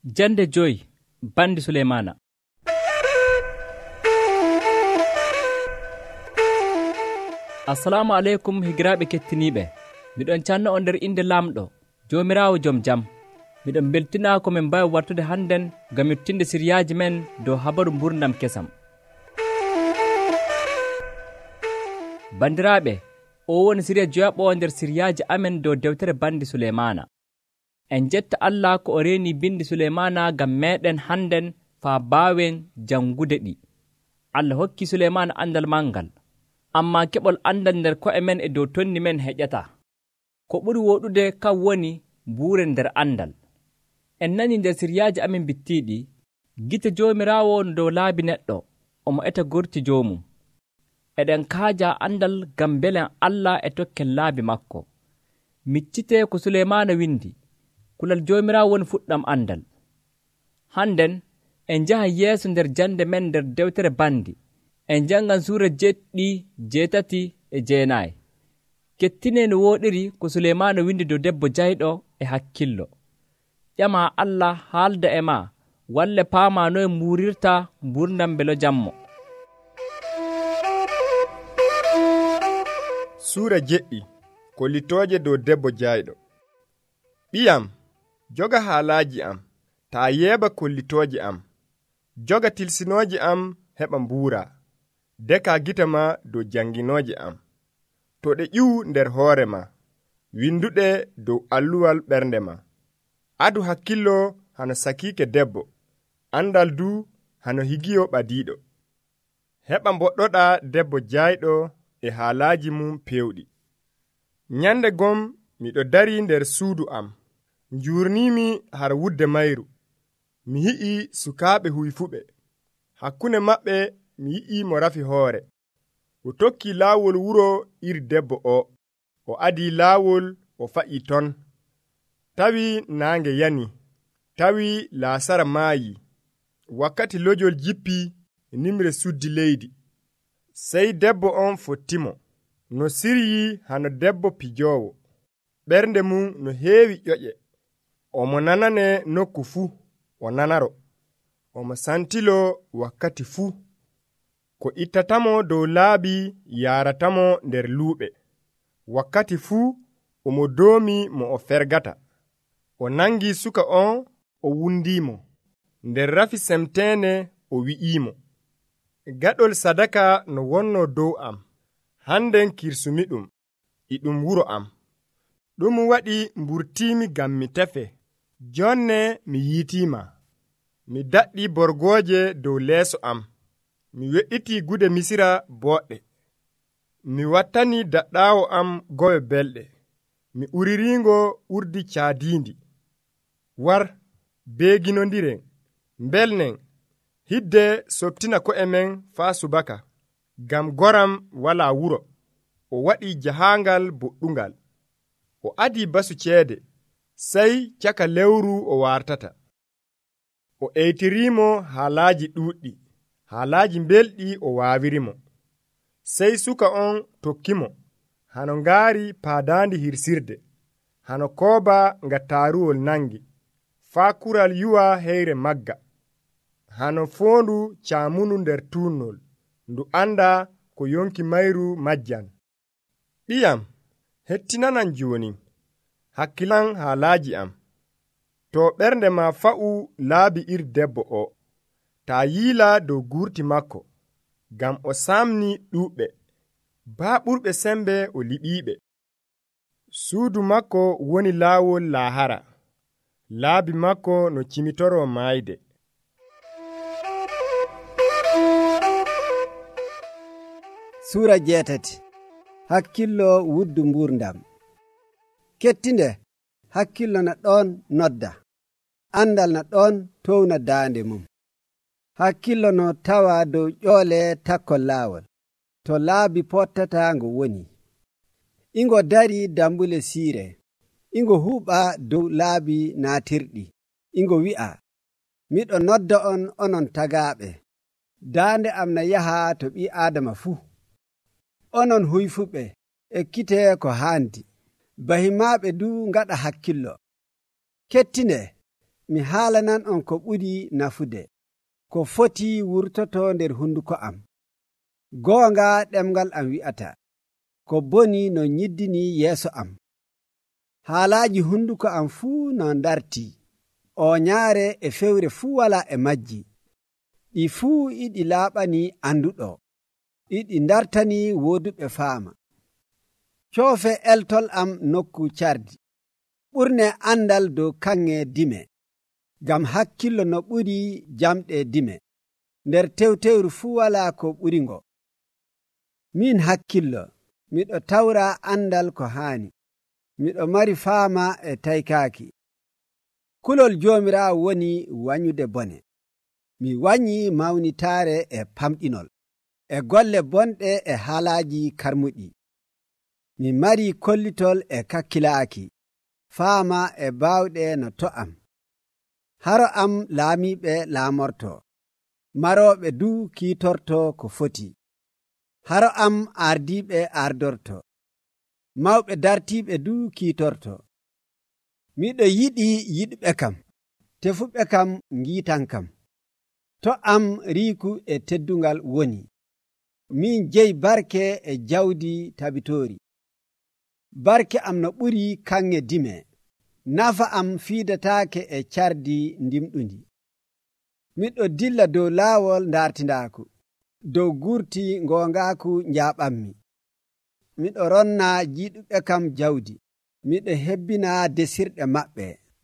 Jande joyi bandi Sulemana. Assalamu alaikum higiraɓe kettiniɓe. Miɗon canna on nder inde lamɗo jomirawo joom jam. Miɗon beltina ko min mbawi wartude hannden ngam yettinde siryaji men dow habaru gurdam kesam. Bandiraɓe, o woni siriya joyaɓo nder siryaji amen dow dewtere bandi Sulemana. En jetta Allah ko o reeni bindi Sulemana ngam meɗen hannden faa baawen jangude ɗi. Allah hokki Sulemana andal mangal, amma keɓol andal nder ko'e men e dow tonni men heƴata. Ko ɓuri woɗude kam woni buuren nder andal. En nani nder siryaji amin bittiɗi, gite jomirawo dow laabi neɗɗo omo eta gorti jomum. Eɗen kaaja andal ngam belen Allah e tokken laabi makko. Miccite ko Sulemana windi, kulal jomirawo woni fuɗɗam andal. Hannden en jaha yeeso nder jande men nder dewtere bandi. En jangan suura 7, 8 e 9. Kettine no woɗiri ko Sulemana windi dow debbo jayɗo e hakkillo. Ƴama Allah haalda e ma, walle paama noye muurirta gurdam belo jammo. Suura 7 kollitooje dow debbo jayɗo. Ɓiyam, joga haalaji am, taa yeeba kollitooje am. Joga tilsinooje am heɓa mbuura. Deka gita ma dow janginooje am. To ɗe ƴiwu nder hoore ma, winduɗe dow alluwal ɓernde ma. Adu hakkillo hano sakiike debbo, andal du hano higiyo ɓadiiɗo. Heɓa mboɗɗoɗa debbo jayɗo e haalaji mum pewɗi. Nyande gom miɗo dari nder suudu am, njurnimi har wudde mayru. Mi yi'i sukaaɓe huyfuɓe, hakkunde maɓɓe mi yi'i mo rafi hoore. O tokki laawol wuro iri debbo o adi laawol o fa'i ton. Tawi naange yani, tawi laasara maayi, wakkati lojol jippi nimre suddi leydi. Sey debbo on fottimo, no siryi hano debbo pijoowo. Ɓernde mum no heewi ƴoƴe. Omo nanane nokku fuu, o nanaro. Omo santilo wakkati fuu. Ko ittatamo dow laabi yaratamo nder luuɓe. Wakkati fuu omo doomi mo o fergata. O nangi suka on o wundimo. Nder rafi semtene o wi'imo, gaɗol sadaka no wonno dow am, hannden kirsumi ɗum, iɗum wuro am. Ɗum waɗi mburtimi ngam mi tefe. Jonne mi yiitima. Mi daɗɗi borgoje dow leeso am. Mi we'iti gude misira boɗɗe. Mi wattani daɗɗaawo am gowe belɗe. Mi uriringo urdi caadindi. War, beeginondiren, mbelnen, hidde soptina ko'e men faa subaka. Gam goram wala wuro. O waɗi jahangal boɗɗungal. O adi basu ceede, sey caka lewru o wartata. O eytirimo haalaji ɗuuɗɗi, haalaji belɗi o waawirimo. Sey suka on tokkimo, hano ngaari paadandi hirsirde, hano kooba nga taaruwol nangi, faa kural yuwa heyre magga, hano foondu caamunu nder tuunnol, ndu anda ko yonki mayru majjan. Ɓiyam, hettinanan jooni, hakkilan haalaji am. To ɓernde ma fa'u laabi iri debbo o, taa yiila dow gurti makko, gam o samni ɗuuɓɓe, baa ɓurɓe sembe o liɓiiɓe. Suudu makko woni laawol laahara, laabi makko no cimitoro maayde. Suura 8 hakkillo wuddu ngurdam. Kettinde hakkillo na ɗon nodda, andal na ɗon towna daande mum. Hakkillo no tawa dow ƴoole takkol laawol, to laabi pottata ngo woni. Ingo dari dambule siire, ingo huuɓa dow laabi naatirɗi. Ingo wi'a, miɗo nodda on onon tagaaɓe, daande am na yaha to ɓi Adama fuu. Onon huyfuɓe, ekkite ko haandi, bahimaaɓe du ngaɗa hakkillo. Kettine, mi haalanan on ko ɓuri nafude ko foti wurtoto nder hunduko am. Goonga ɗemgal am wi'ata ko boni no nyiddini yeeso am. Haalaaji hunduko am fuu no ndarti, o nyaare e fewre fuu wala e majji. Ɗi fuu iɗi laaɓani anduɗo, iɗi ndartani wooduɓe faama. Coofe eltol am nokku cardi, ɓurne andal dow kanŋe dime, ngam hakkillo no ɓuri jamɗe dime, nder tewtewru fuu wala ko ɓuri ngo. Min hakkillo, miɗo tawra andal ko haani, miɗo mari faama e taykaaki. Kulol Joomiraawo woni wanyude bone. Mi wanyi mawnitaare e pamɗinol, e golle bonɗe e haalaaji karmuɗi. Mi mari kollitol e kakkilaaki, faama e baawɗe no to am. Haro am laamiiɓe laamorto, marooɓe du kiitorto ko foti. Haro am ardiiɓe ardorto, mawɓe dartiiɓe du kiitorto. Miɗo yiɗi yiɗɓe kam, tefuɓe kam ngiitan kam. To am riiku e teddungal woni. Min jeyi barke e jawdi tabitoori. Barke am no ɓuri kanŋe dime, nafa am fiidataake e cardi ndimɗundi. Miɗo dilla dow laawol ndartindaaku, dow gurti ngoongaaku njaaɓammi. Miɗo ronna jiiɗuɓe kam jawdi, miɗo hebbina desirɗe maɓɓe.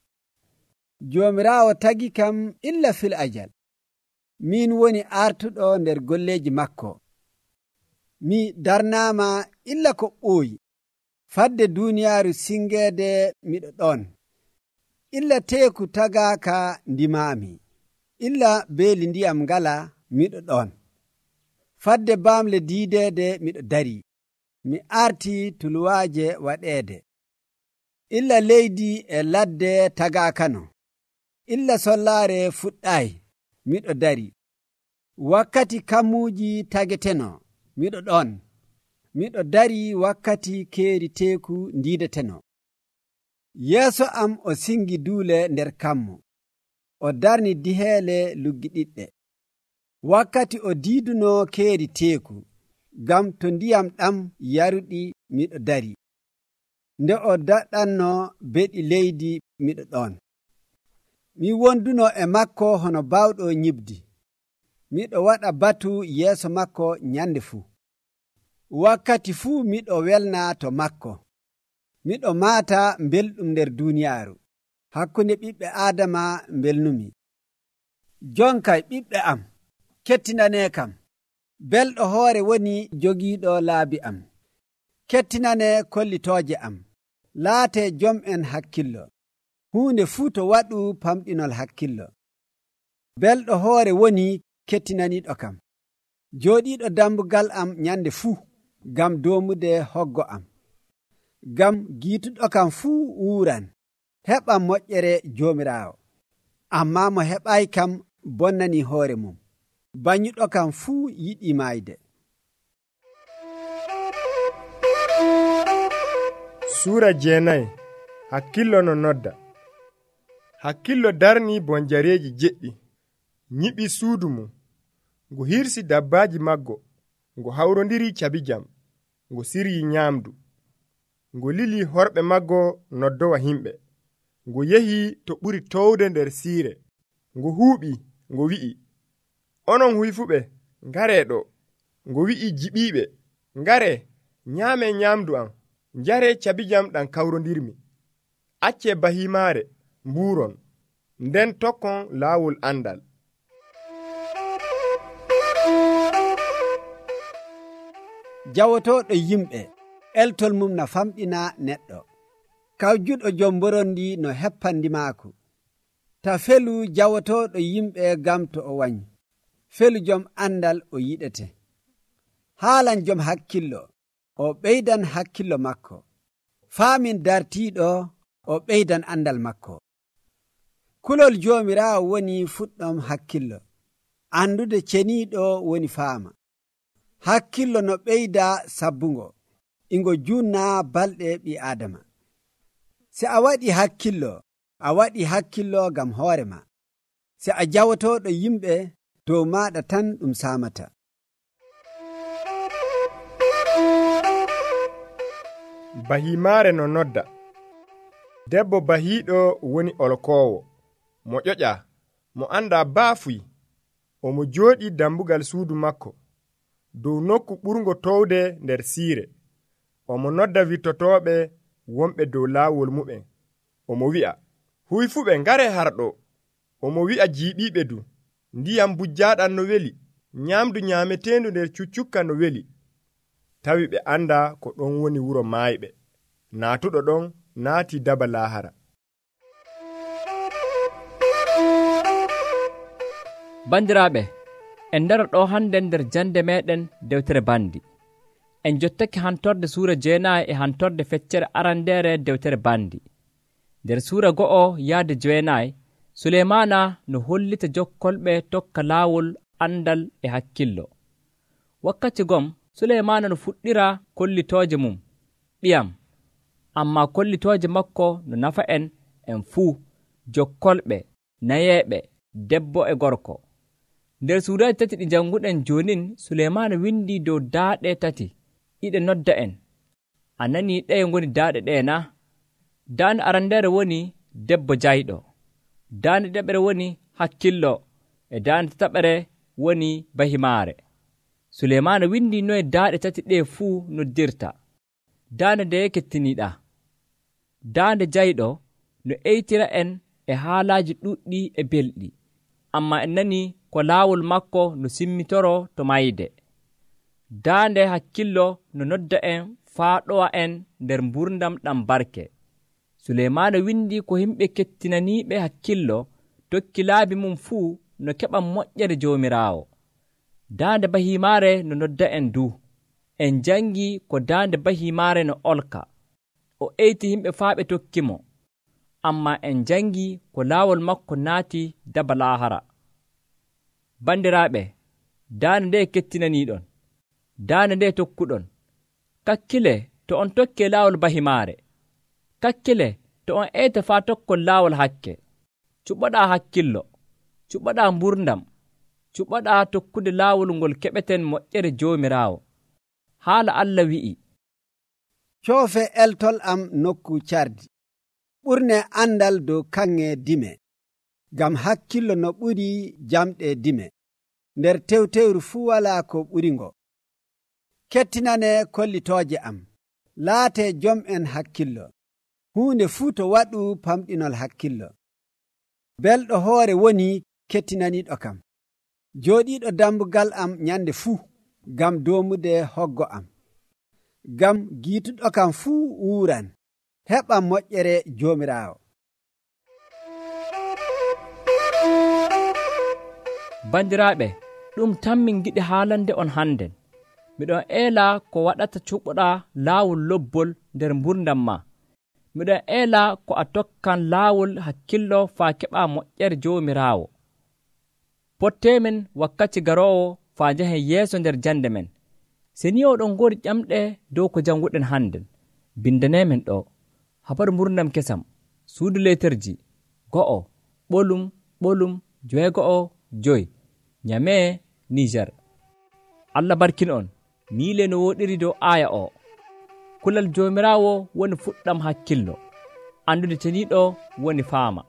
Joomiraawo tagi kam illa fil ajal. Min woni artuɗo nder golleeji makko. Mi darnaama illa ko ɓooyi. Fadde duuniyaaru singeede miɗo ɗon. Illa teeku tagaaka ndimaami. Illa beeli ndiyam ngala miɗo ɗon. Fadde baamle diideede miɗo dari. Mi arti tuluwaaje waɗeede. Illa leydi e ladde tagaakano. Illa sollaare fuɗɗaay miɗo dari. Wakkati kammuuji tageteno miɗo ɗon. Miɗo dari wakkati keeri teeku ndiideteno. Yeeso am o singi duule nder kammu. O darni diheele luggiɗiɗɗe. Wakkati o diiduno keeri teeku, gam to ndiyam ɗam yaruɗi miɗo dari. Nde o daɗɗanno beɗi leydi miɗo ɗon. Mi wonduno e makko hono bawɗo nyibdi. Miɗo waɗa batu yeeso makko nyande fuu. Wakkati fuu miɗo welna to makko. Miɗo maata belɗum nder duuniyaaru. Hakkunde ɓiɓɓe Aadama belnumi. Jonkay ɓiɓɓe am, kettinane kam. Belɗo hoore woni jogiiɗo laabi am. Kettinane kollitooje am. Laate jom en hakkillo. Huunde fuu to waɗu pamɗinol hakkillo. Belɗo hoore woni kettinaniiɗo kam. Jooɗiiɗo dambugal am nyande fuu, gam doomude hoggo am. Gam giituɗo kam fuu uuran. Heɓam moƴƴere Joomiraawo. Amma mo heɓay kam bonnani hoore mum. Banyuɗo kam fuu yiɗi maayde. Suura 9 hakkillo no nodda. Hakkillo darni bonjareeji jeɗɗi, nyiɓi suudu mum, ngu hirsi dabbaaji maggo, ngu hawrondiri cabijam, ngu siryi nyaamdu, ngu lili horɓe maggo noddowa himɓe, ngu yehi to ɓuri towde nder siire, ngu huuɓi, ngu wi'i, onon huyfuɓe, ngare ɗo. Ngu wi'i jiɓiiɓe, ngare, nyaame nyaamdu am, njare cabijam ɗam kawrondirmi. Acce bahimaare, mbuuron, nden tokkon laawol andal. Jawotoɗo yimɓe, eltol mum na famɗina neɗɗo. Kawjuɗo jom mborondi no heppandi maako. Ta felu jawotoɗo yimɓe gam to o wanyi. Felu jom andal o yiɗete. Haalan jom hakkillo, o ɓeydan hakkillo makko. Faamin dartiɗo, o ɓeydan andal makko. Kulol Joomiraawo woni fuɗɗom hakkillo. Andude ceniiɗo woni faama. Hakkillo no ɓeyda sabbungo, ingo junna balɗe ɓi Adama. Se a waɗi hakkillo, a waɗi hakkillo gam hoore ma si a jawotoɗo yimɓe dow maɗa tan ɗum samata. Bahimaare no nodda. Debbo bahiiɗo woni olkowo mo ƴoƴa mo anda baafuy omo jooɗi dambugal suudu makko dow nokku ɓurngo towde nder siire. Omo nodda wittotoɓe wonɓe dow laawol muɓen. Omo wi'a, huyfuɓe ngare harɗo. Omo wi'a jiiɓiɓe du, ndiyam bujjaaɗam no weli, nyamdu nyaametendu nder cuccukka no weli. Tawi ɓe anda ko ɗon woni wuro maayɓe. Naatuɗo ɗon naati daba laahara. Bandiraɓe, en ndara ɗo hande nder jande meɗen dewtere bandi. En jottake hantorde suura 9 e hantorde feccere arandere dewtere bandi. Nder suura 1 yaade 9, Sulemana no hollita jokkolɓe tokka laawol andal e hakkillo. Wakkati gom Sulemana no fuɗɗira kollitooje mum ɓiyam, amma kollitooje makko no nafa en fuu, jokkolɓe, nayeɓe, debbo e gorko. Nder suuraji 3 ɗi janguɗen jonin, Sulemana windi dow daaɗe 3 ɗiɗe nodda en. A nani ɗeye ngoni daaɗe ɗe na? Daande arandere woni debbo jayɗo, daande ɗiɗaɓere woni hakkillo, e daande tataɓere woni bahimaare. Sulemana windi noye daaɗe 3 ɗe fuu noddirta. Daande nde kettiniɗa. Daande jayɗo no eytira en e haalaaji ɗuɗɗi e belɗi, amma en nani ko laawol makko no simmitoro to mayde. Daande hakkillo no nodda en faaɗowa en nder mburdam ɗam barke. Sulemana windi ko himɓe kettinaniɓe hakkillo tokki laabi mum fuu no keɓan moƴƴere joomiraawo. Daande bahimaare no nodda en du. En jangi ko daande bahimaare no olka. O eyti himɓe faa ɓe tokkimo, amma en jangi ko laawol makko naati daba laahara. Bandiraɓe, daande nde kettinaniɗon, daande nde tokkuɗon. Kakkile to on tokke laawol bahimaare. Kakkile to on eyta faa tokkol laawol hakke. Cuɓoɗa hakkillo, cuɓoɗa mburdam, cuɓoɗa tokkude laawol ngol keɓeten moƴƴere joomiraawo. Haala Allah wi'i, coofe eltol am nokku cardi, ɓurne andal dow kanŋe dime, gam hakkillo no ɓuri jamɗe dime, nder tewtewru fuu wala ko ɓuri ngo. Kettinane kollitooje am, laate jom en hakkillo, huunde fuu to waɗu pamɗinol hakkillo. Belɗo hoore woni kettinaniɗo kam, jooɗiɗo dambugal am nyande fuu, gam doomude hoggo am. Gam giituɗo kam fuu wuuran, heɓam moƴƴere joomiraawo. Bandiraɓe, ɗum tan min giɗi haalande on hannden. Miɗon eela ko waɗata cuɓoɗa laawol lobbol nder mburdam ma. Miɗon eela ko a tokkan laawol hakkillo faa keɓa moƴƴere joomiraawo. Pottemen wakkati garoowo faa njahen yeeso nder jande men. Seni oɗon ngori ƴamɗe dow ko janguɗen hannden, bindanemen ɗo habaru mburdam kesam, suudu leterji 1 ɓolum 6 Nyame, Niger. Allah barkin on, miile no woɗiri dow aya o. Kulal joomiraawo woni fuɗɗam hakkillo, andude teniɗo woni faama.